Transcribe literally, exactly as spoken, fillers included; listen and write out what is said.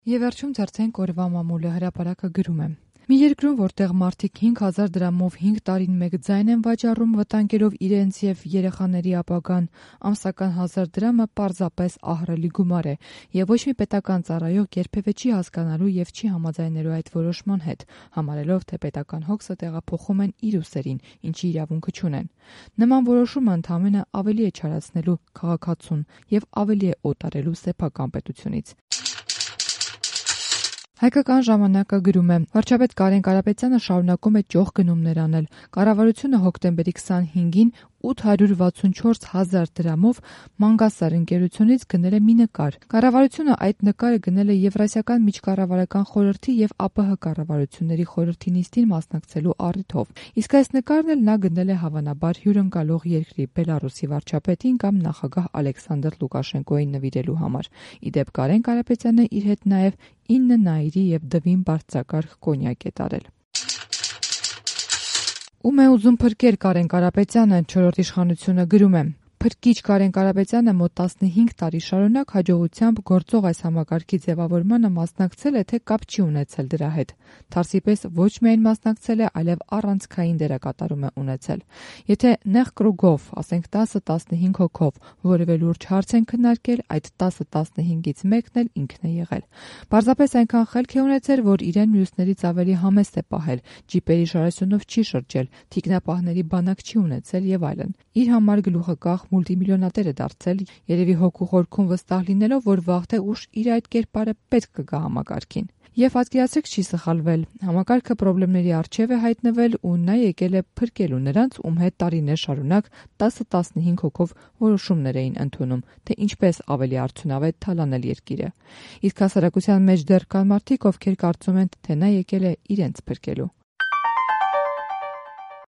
Եվ վերջում դարձենք օրվա մամուլը հրապարակը գրում է. Մի երկրում, որտեղ մարդիկ հինգ հազար դրամով հինգ տարին մեկ ձայն են վաճառում, վտանգելով իրենց և երեխաների ապագան, ամսական հազար դրամը պարզապես ահռելի գումար է, և ոչ մի պետական ծառայող երբևէ չի հասկանալու և չի համաձայնելու այդ որոշման հետ, համարելով, թե պետական հոգսը տեղափոխում են իր ուսերին, ինչի իրավունքը չունեն։ Նման որոշումը ընդամենը ավելի է չարացնելու քաղաքացուն և ավելի է օտարելու սեփական պետությունից։ Հայկական ժամանակը գրում է. Վարչապետ Կարեն Կարապետյանը շարունակում է ճոխ գնումներ անել։ Կառավարությունը հոկտեմբերի քսանհինգին ութ հարյուր վաթսունչորս հազար դրամով Մանգասար ընկերությունից գնել է մի նկար։ Կառավարությունը այդ նկարը գնել է Եվրասիական միջկառավարական խորհրդի և ԱՊՀ կառավարությունների խորհրդի նիստին մասնակցելու առիթով։ Իսկ այս նկարն էլ նա գնել է հավանաբար հյուրընկալող երկրի Բելառուսի վարչապետին կամ նախագահ Ալեքսանդր Լուկաշենկոյին նվիրելու համար։ Ի դեպ, Կարեն Կարապետյանը իր հետ նաև ինը նայիրի և դվին բարձրակարգ կոնյակ է տարել։ Ում է ուզում փրկել Կարեն Կարապետյանը, չորրորդ իշխանությունը գրում է. Փրկիչ Կարեն Կարապետյանը մոտ տասնհինգ տարի շարունակ հաջողությամբ գործող այս համակարգի ձևավորմանը մասնակցել է, թե կապ չի ունեցել դրա հետ։ Թարսի պես ոչ միայն մասնակցել է, այլև առանցքային դերակատարում է ունեցել։ Եթե նեղ կրուգով, ասենք տասը տասնհինգ հոգով, որևէ լուրջ հարց են քննարկել, այդ տասը տասնհինգից մեկն էլ ինքն է եղել։ Պարզապես այնքան խելք է ունեցել, որ իրեն մյուսներից ավելի համեստ է պահել, ջիպերի շարասյունով չի շրջել, թիկնապահների բանակ չի ունեցել եւ այլն։ Իր համար գլուխը կախ մուլտիմիլիոնատեր է դարձել, երևի հոգու խորքում վստահ լինելով, որ վաղ թե ուշ իր այդ կերպարը պետք կգա համակարգին։ Եվ պատկերացրեք, չի սխալվել։ Համակարգը խնդիրների առջև է հայտնվել ու նա եկել է փրկելու նրանց, ում հետ տարիներ շարունակ տասը տասնհինգ հոգով որոշումներ էին ընդունում, թե ինչպես ավելի արդյունավետ թալանել երկիրը։ Իսկ հասարակության մեջ դեռ կան մարդիկ, ովքեր կարծում են, թե նա եկել է իրենց փրկելու։